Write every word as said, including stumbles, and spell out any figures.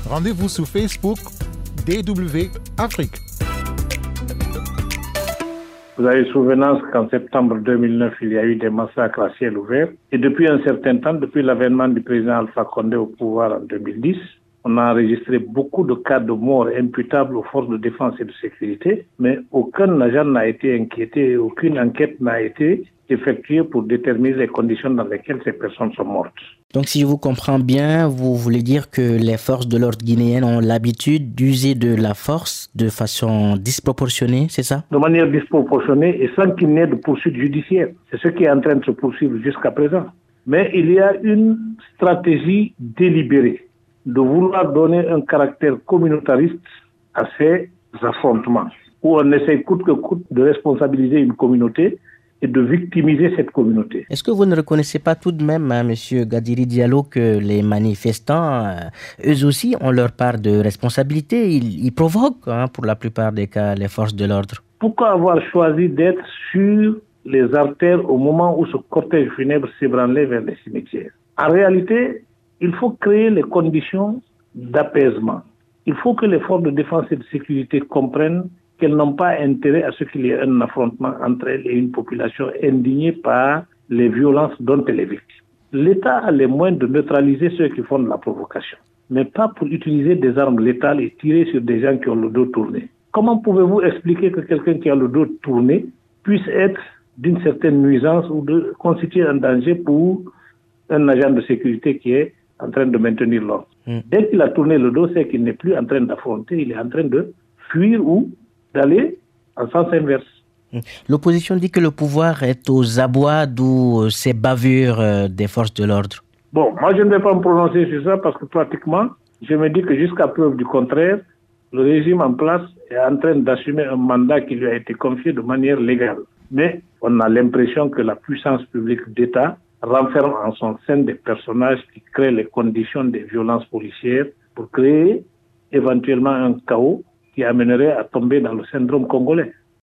Rendez-vous sur Facebook D W Afrique. Vous avez souvenance qu'en septembre deux mille neuf, il y a eu des massacres à ciel ouvert. Et depuis un certain temps, depuis l'avènement du président Alpha Condé au pouvoir en deux mille dix, on a enregistré beaucoup de cas de morts imputables aux forces de défense et de sécurité, mais aucun agent n'a été inquiété, aucune enquête n'a été effectuée pour déterminer les conditions dans lesquelles ces personnes sont mortes. Donc si je vous comprends bien, vous voulez dire que les forces de l'ordre guinéennes ont l'habitude d'user de la force de façon disproportionnée, c'est ça? De manière disproportionnée et sans qu'il n'y ait de poursuite judiciaire. C'est ce qui est en train de se poursuivre jusqu'à présent. Mais il y a une stratégie délibérée de vouloir donner un caractère communautariste à ces affrontements, où on essaie coûte que coûte de responsabiliser une communauté et de victimiser cette communauté. Est-ce que vous ne reconnaissez pas tout de même, hein, M. Gadiri Diallo, que les manifestants, euh, eux aussi, ont leur part de responsabilité? Ils, ils provoquent, hein, pour la plupart des cas, les forces de l'ordre. Pourquoi avoir choisi d'être sur les artères au moment où ce cortège funèbre s'ébranlait vers les cimetières? En réalité, il faut créer les conditions d'apaisement. Il faut que les forces de défense et de sécurité comprennent qu'elles n'ont pas intérêt à ce qu'il y ait un affrontement entre elles et une population indignée par les violences dont elle est victime. L'État a les moyens de neutraliser ceux qui font de la provocation, mais pas pour utiliser des armes létales et tirer sur des gens qui ont le dos tourné. Comment pouvez-vous expliquer que quelqu'un qui a le dos tourné puisse être d'une certaine nuisance ou de constituer un danger pour un agent de sécurité qui est en train de maintenir l'ordre? Mm. Dès qu'il a tourné le dos, c'est qu'il n'est plus en train d'affronter, il est en train de fuir ou d'aller en sens inverse. L'opposition dit que le pouvoir est aux abois, d'où ces bavures des forces de l'ordre. Bon, moi je ne vais pas me prononcer sur ça parce que pratiquement, je me dis que jusqu'à preuve du contraire, le régime en place est en train d'assumer un mandat qui lui a été confié de manière légale. Mais on a l'impression que la puissance publique d'État renferme en son sein des personnages qui créent les conditions des violences policières pour créer éventuellement un chaos qui amènerait à tomber dans le syndrome congolais.